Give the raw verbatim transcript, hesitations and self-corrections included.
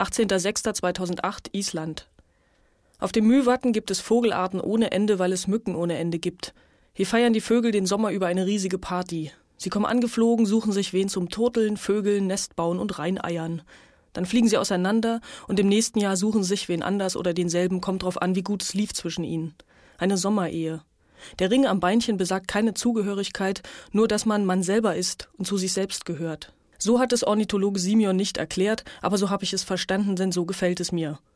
achtzehnter sechster zweitausendacht, Island. Auf dem Mývatn gibt es Vogelarten ohne Ende, weil es Mücken ohne Ende gibt. Hier feiern die Vögel den Sommer über eine riesige Party. Sie kommen angeflogen, suchen sich wen zum Turteln, Vögeln, Nest bauen und reineiern. Dann fliegen sie auseinander und im nächsten Jahr suchen sich wen anders oder denselben, kommt drauf an, wie gut es lief zwischen ihnen. Eine Sommerehe. Der Ring am Beinchen besagt keine Zugehörigkeit, nur dass man man selber ist und zu sich selbst gehört. So hat es Ornithologe Simeon nicht erklärt, aber so habe ich es verstanden, denn so gefällt es mir.